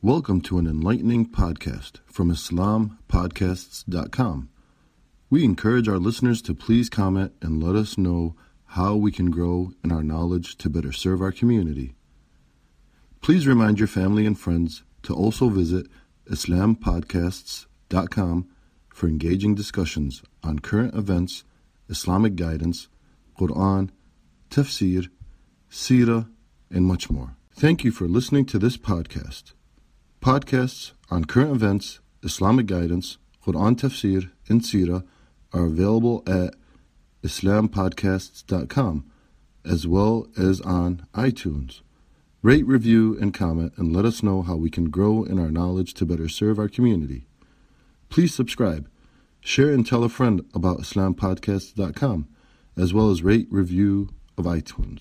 Welcome to an enlightening podcast from IslamPodcasts.com. We encourage our listeners to please comment and let us know how we can grow in our knowledge to better serve our community. Please remind your family and friends to also visit IslamPodcasts.com for engaging discussions on current events, Islamic guidance, Quran, tafsir, seerah, and much more. Thank you for listening to this podcast. Podcasts on current events, Islamic guidance, Quran tafsir, and seerah are available at IslamPodcasts.com as well as on iTunes. Rate, review, and comment and let us know how we can grow in our knowledge to better serve our community. Please subscribe, share, and tell a friend about IslamPodcasts.com as well as rate, review of iTunes.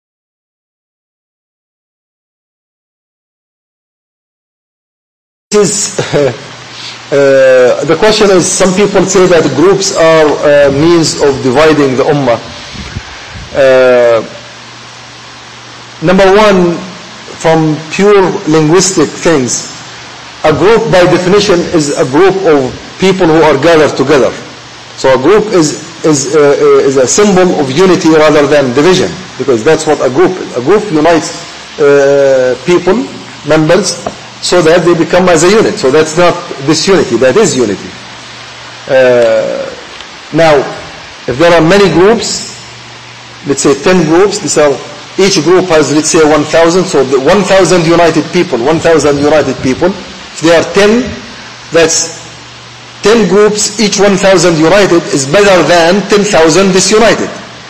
The question is, some people say that groups are means of dividing the ummah. Number one, from pure linguistic things, a group by definition is a group of people who are gathered together. So a group is a symbol of unity rather than division, because that's what a group is. A group unites people, members, so that they become as a unit. So that's not disunity, that is unity. Now, if there are many groups, let's say 10 groups, each group has, let's say, 1,000, so the 1,000 united people, 1,000 united people. If there are 10, that's 10 groups, each 1,000 united is better than 10,000 disunited.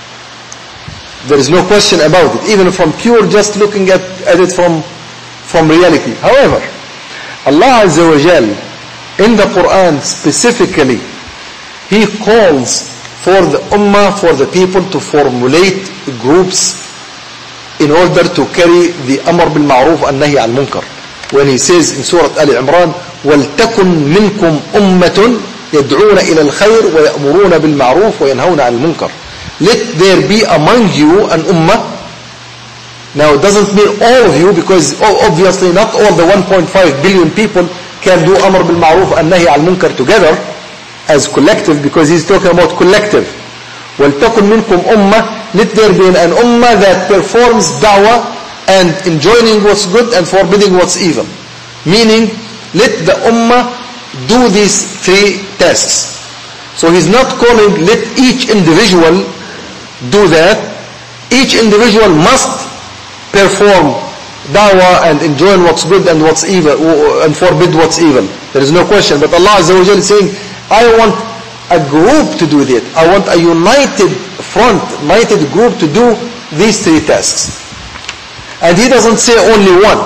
There is no question about it, even from pure just looking at it from reality. However, Allah Azza wa Jal in the Quran specifically, He calls for the ummah, for the people to formulate groups in order to carry the amr bil ma'ruf and nahi al munkar. When He says in Surah Al Imran, وَلْتَكُنْ مِنْكُمْ أُمَّةٌ يَدْعُونَ إِلَى الْخَيْرِ وَيَأْمُرُونَ بِالْمَعْرُوفِ وَيَنْهَوْنَ عَنِ الْمُنكَرِ. Let there be among you an ummah. Now, it doesn't mean all of you, because obviously not all the 1.5 billion people can do amr bil ma'ruf and nahi al munkar together as collective, because He's talking about collective. وَلْتَكُنْ مِنْكُمْ أُمَّةٌ. Let there be an ummah that performs da'wah and enjoining what's good and forbidding what's evil. Meaning, let the ummah do these three tasks. So He's not calling let each individual do that. Each individual must perform da'wah and enjoin what's good and what's evil, and forbid what's evil. There is no question. But Allah Azza wa Jalla is saying, I want a group to do that. I want a united front, united group to do these three tasks. And He doesn't say only one,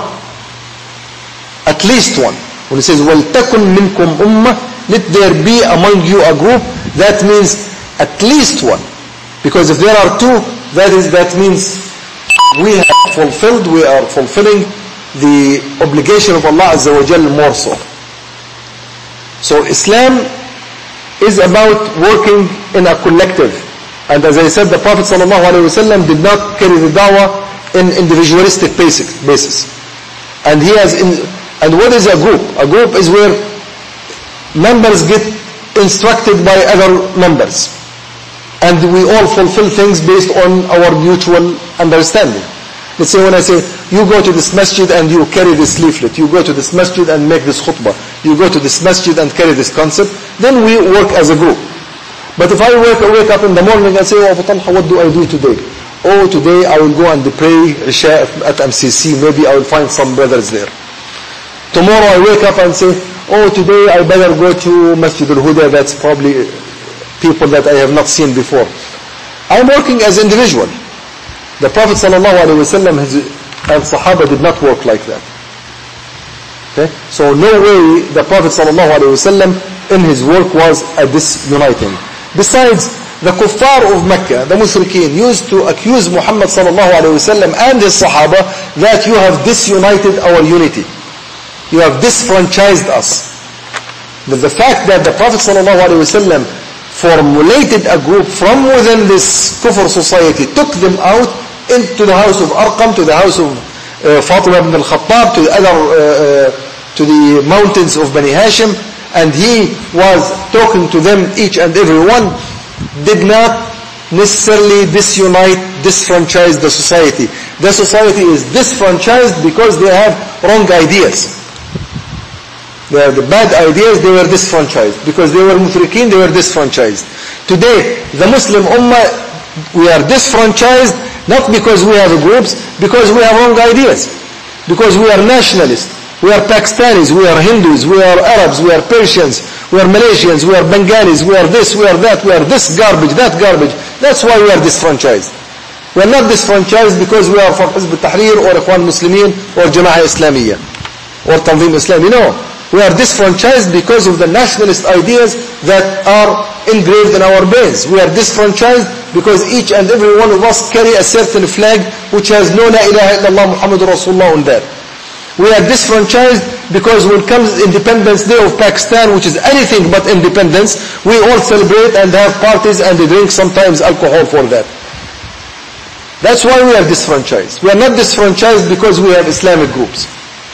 at least one. When He says, وَلْتَكُنْ مِنْكُمْ أُمَّةٌ, let there be among you a group, that means at least one. Because if there are two, that means we are fulfilling the obligation of Allah Azza wa Jal more so. So Islam is about working in a collective. And as I said, the Prophet ﷺ did not carry the da'wah in individualistic basis. And and what is a group? A group is where members get instructed by other members. And we all fulfill things based on our mutual understanding. Let's say when I say, you go to this masjid and you carry this leaflet, you go to this masjid and make this khutbah, you go to this masjid and carry this concept, then we work as a group. But if I wake up in the morning and say, oh, Abu Talha, what do I do today? Oh, today I will go and pray Isha at MCC, maybe I will find some brothers there. Tomorrow I wake up and say, oh, today I better go to Masjid al-Huda, that's probably people that I have not seen before. I'm working as individual. The Prophet ﷺ and Sahaba did not work like that. Okay? So no way the Prophet ﷺ in his work was a disuniting. Besides, the kuffar of Mecca, the mushrikeen, used to accuse Muhammad ﷺ and his Sahaba that you have disunited our unity. You have disfranchised us. But the fact that the Prophet ﷺ formulated a group from within this kufr society, took them out into the house of Arqam, to the house of Fatima ibn al-Khattab, to the other to the mountains of Bani Hashim, and he was talking to them, each and every one, did not necessarily disfranchise the society. The society is disfranchised because they have wrong ideas. They have the bad ideas, they were disfranchised. Because they were mushrikeen, they were disfranchised. Today, the Muslim Ummah, we are disfranchised not because we have groups, because we have wrong ideas. Because we are nationalists. We are Pakistanis, we are Hindus, we are Arabs, we are Persians, we are Malaysians, we are Bengalis, we are this, we are that, we are this garbage, that garbage. That's why we are disfranchised. We are not disfranchised because we are from Hizb al-Tahrir or Ikhwan Muslimin or Jama'ah Islamiyya or Tanzim Islami. No. We are disfranchised because of the nationalist ideas that are engraved in our brains. We are disfranchised because each and every one of us carry a certain flag which has no La ilaha illallah Muhammadur Rasulullah on there. We are disfranchised because when comes Independence Day of Pakistan, which is anything but independence, we all celebrate and have parties and they drink sometimes alcohol for that. That's why we are disfranchised. We are not disfranchised because we have Islamic groups.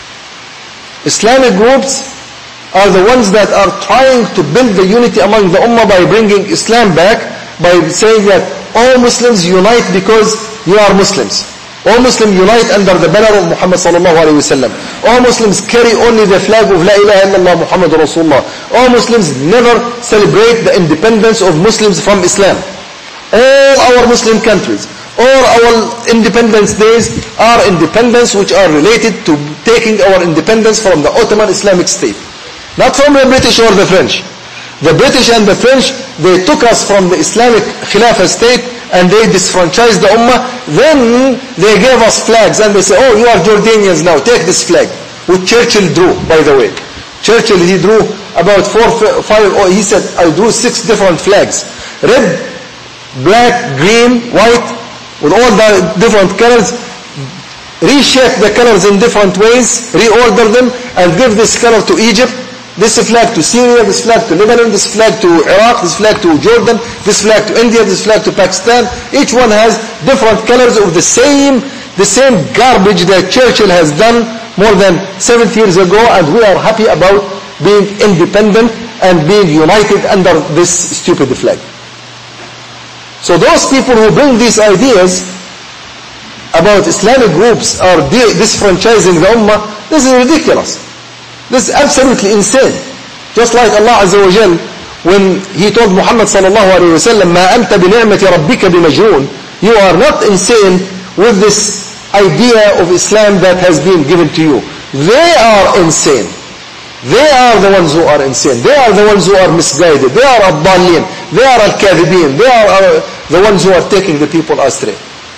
Islamic groups are the ones that are trying to build the unity among the Ummah by bringing Islam back, by saying that all Muslims unite because you are Muslims. All Muslims unite under the banner of Muhammad sallallahu alayhi wa sallam. All Muslims carry only the flag of La ilaha illallah Muhammad Rasulullah. All Muslims never celebrate the independence of Muslims from Islam. All our Muslim countries, all our independence days are independence which are related to taking our independence from the Ottoman Islamic State. Not from the British or the French. The British and the French, they took us from the Islamic Khilafah state and they disfranchised the Ummah. Then they gave us flags and they say, oh, you are Jordanians now, take this flag. Which Churchill drew, by the way. Churchill, he drew about 4, 5, or he said, I drew 6 different flags. Red, black, green, white, with all the different colors. Reshape the colors in different ways, reorder them, and give this color to Egypt, this flag to Syria, this flag to Lebanon, this flag to Iraq, this flag to Jordan, this flag to India, this flag to Pakistan. Each one has different colors of the same garbage that Churchill has done more than 70 years ago, and we are happy about being independent and being united under this stupid flag. So those people who bring these ideas about Islamic groups or disfranchising the Ummah, this is ridiculous. This is absolutely insane. Just like Allah Azza wa Jal, when He told Muhammad sallallahu alayhi wa sallam, مَا أَنْتَ بِنِعْمَةِ رَبِّكَ بِمَجْنُونَ, you are not insane with this idea of Islam that has been given to you. They are insane. They are the ones who are insane. They are the ones who are misguided. They are al-dallin. They are al-kadhibin. They are the ones who are taking the people astray.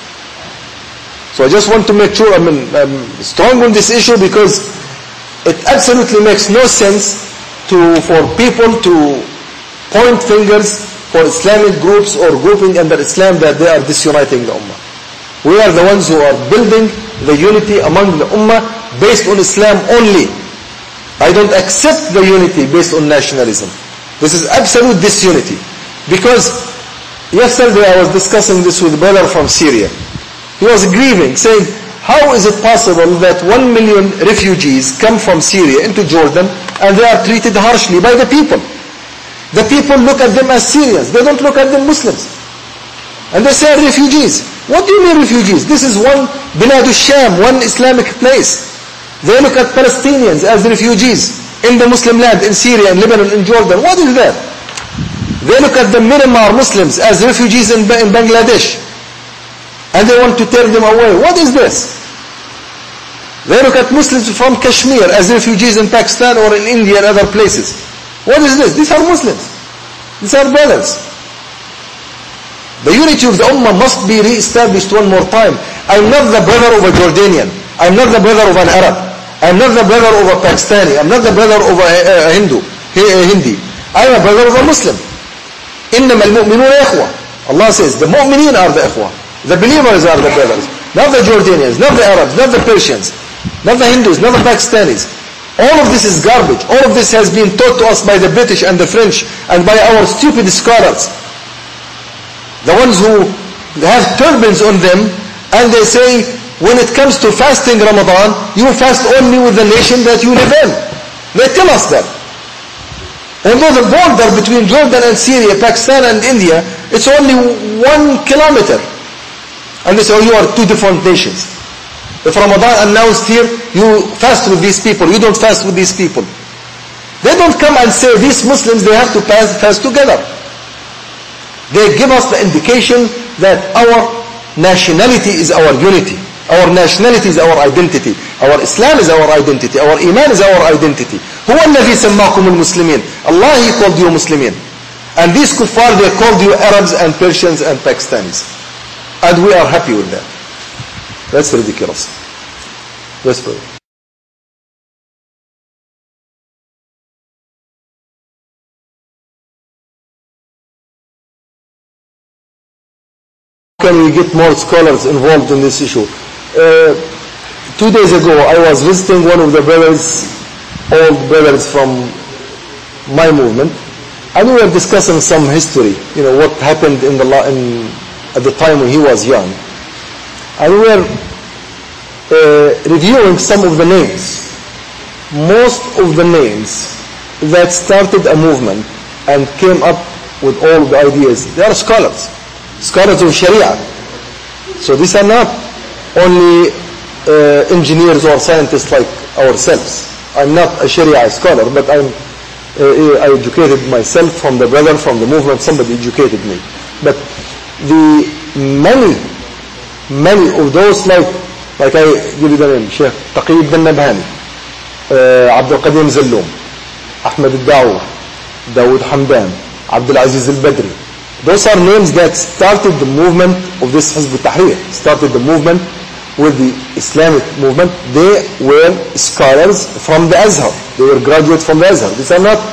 So I just want to make sure I'm strong on this issue, because it absolutely makes no sense for people to point fingers for Islamic groups or grouping under Islam that they are disuniting the Ummah. We are the ones who are building the unity among the Ummah based on Islam only. I don't accept the unity based on nationalism. This is absolute disunity. Because yesterday I was discussing this with a brother from Syria. He was grieving, saying, how is it possible that 1 million refugees come from Syria into Jordan and they are treated harshly by the people? The people look at them as Syrians. They don't look at them Muslims. And they say refugees. What do you mean refugees? This is one Bilad al-Sham, one Islamic place. They look at Palestinians as refugees in the Muslim land, in Syria, in Lebanon, in Jordan. What is that? They look at the Myanmar Muslims as refugees in Bangladesh. And they want to tear them away. What is this? They look at Muslims from Kashmir as refugees in Pakistan or in India and other places. What is this? These are Muslims. These are brothers. The unity of the Ummah must be re-established one more time. I'm not the brother of a Jordanian. I'm not the brother of an Arab. I'm not the brother of a Pakistani. I'm not the brother of a Hindi. I'm a brother of a Muslim. إِنَّمَا الْمُؤْمِنُونَ إِخْوَةٌ. Allah says, the mu'mineen are the ikhwah. The believers are the brothers. Not the Jordanians, not the Arabs, not the Persians, not the Hindus, not the Pakistanis. All of this is garbage. All of this has been taught to us by the British and the French and by our stupid scholars. The ones who have turbans on them, and they say, when it comes to fasting Ramadan, you fast only with the nation that you live in. They tell us that. Although the border between Jordan and Syria, Pakistan and India, it's only 1 kilometer. And they say, oh, you are two different nations. If Ramadan announced here, you fast with these people, you don't fast with these people. They don't come and say, these Muslims, they have to fast together. They give us the indication that our nationality is our unity. Our nationality is our identity. Our Islam is our identity. Our Iman is our identity. هو الذي سماكم المسلمين. Allah, He called you Muslimin. And these kuffar, they called you Arabs and Persians and Pakistanis. And we are happy with that. That's ridiculous. Let's pray. How can we get more scholars involved in this issue? 2 days ago, I was visiting one of the brothers, old brothers from my movement, and we were discussing some history, what happened at the time when he was young. And we were reviewing some of the names. Most of the names that started a movement and came up with all the ideas, they are scholars of Sharia. So these are not only engineers or scientists like ourselves. I'm not a Sharia scholar, but I educated myself from the brother, from the movement. Somebody educated me. But the many of those, like I give you the name, Sheikh Taqi ibn Nabhani, Abdul Qadim Zalloum, Ahmed al-Dawood, Dawood Hamdan, Abdul Aziz al-Badri. Those are names that started the movement of this Hizb al-Tahrir, started the movement with the Islamic movement. They were scholars from the Azhar. They were graduates from the Azhar. These are not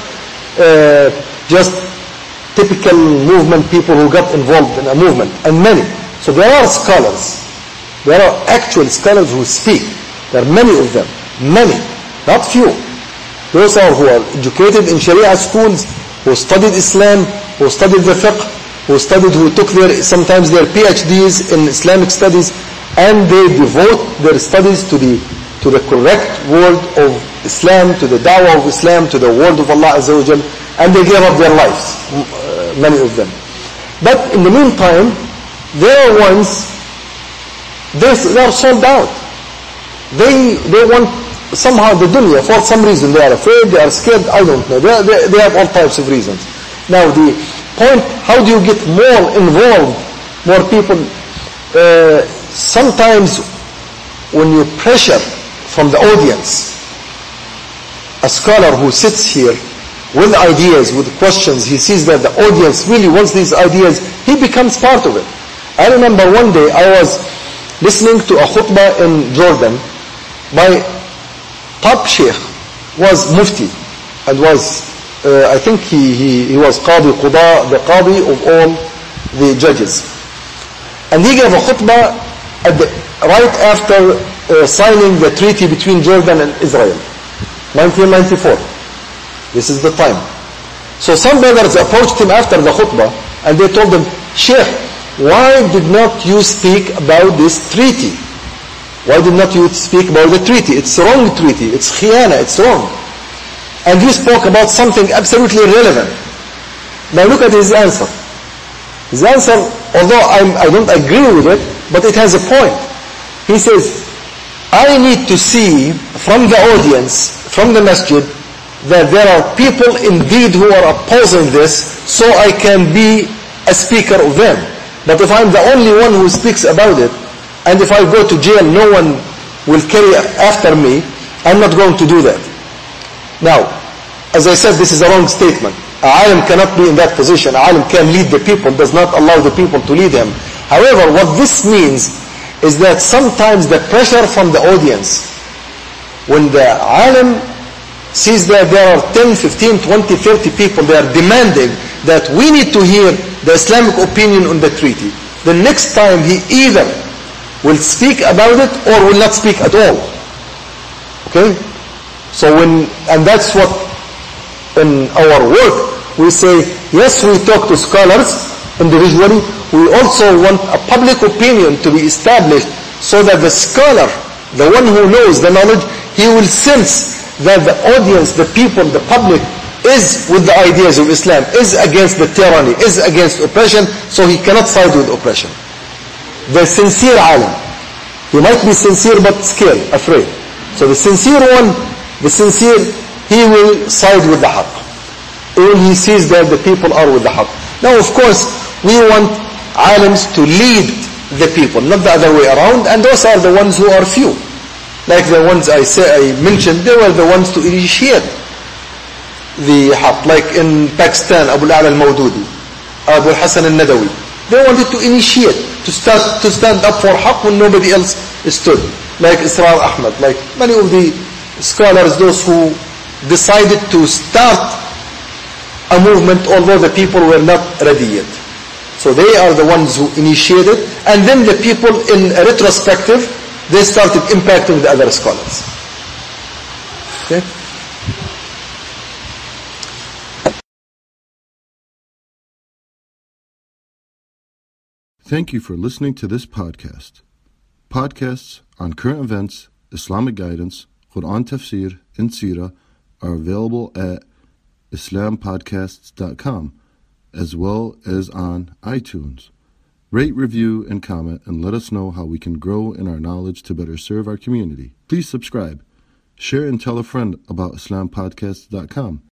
just typical movement people who got involved in a movement, and many. So there are scholars. There are actual scholars who speak. There are many of them. Many. Not few. Those are who are educated in Sharia schools, who studied Islam, who studied the fiqh, who took sometimes their PhDs in Islamic studies, and they devote their studies to the correct word of Islam, to the da'wah of Islam, to the word of Allah Azza wa Jal, and they gave up their lives, many of them. But in the meantime, there are ones, they are sold out. They want somehow the dunya, for some reason. They are afraid, they are scared, I don't know. They have all types of reasons. Now the point, how do you get more involved, more people? Sometimes when you pressure from the audience, a scholar who sits here with ideas, with questions, he sees that the audience really wants these ideas, he becomes part of it. I remember one day I was listening to a khutbah in Jordan by top sheikh, was mufti, and was I think he was Qadi Quda, the Qadi of all the judges. And he gave a khutbah right after signing the treaty between Jordan and Israel, 1994. This is the time. So some brothers approached him after the khutbah and they told him, Sheikh, why did not you speak about this treaty? Why did not you speak about the treaty? It's a wrong treaty. It's khiyana. It's wrong. And you spoke about something absolutely irrelevant. Now look at his answer. His answer, although I don't agree with it, but it has a point. He says, I need to see from the audience, from the masjid, that there are people indeed who are opposing this, so I can be a speaker of them. But if I'm the only one who speaks about it, and if I go to jail, no one will carry after me, I'm not going to do that. Now, as I said, this is a wrong statement. A alim cannot be in that position. A alim can lead the people, does not allow the people to lead him. However, what this means is that sometimes the pressure from the audience, when the alim sees that there are 10, 15, 20, 30 people, they are demanding that we need to hear the Islamic opinion on the treaty. The next time he either will speak about it or will not speak at all. Okay? So and that's what in our work we say, yes, we talk to scholars individually, we also want a public opinion to be established so that the scholar, the one who knows the knowledge, he will sense that the audience, the people, the public is with the ideas of Islam, is against the tyranny, is against oppression, so he cannot side with oppression. The sincere alim, he might be sincere but scared, afraid. So the sincere one, he will side with the haqq when he sees that the people are with the haqq. Now, of course, we want alims to lead the people, not the other way around, and those are the ones who are few. Like the ones I mentioned, they were the ones to initiate the haqq. Like in Pakistan, Abu al-A'la al-Mawdudi, Abu al-Hasan al-Nadawi. They wanted to initiate, to stand up for haqq when nobody else stood. Like Israr Ahmad, like many of the scholars, those who decided to start a movement although the people were not ready yet. So they are the ones who initiated, and then the people in retrospective, they started impacting the other scholars. Okay? Thank you for listening to this podcast. Podcasts on current events, Islamic guidance, Quran tafsir, and seerah are available at islampodcasts.com as well as on iTunes. Rate, review, and comment, and let us know how we can grow in our knowledge to better serve our community. Please subscribe, share, and tell a friend about islampodcasts.com.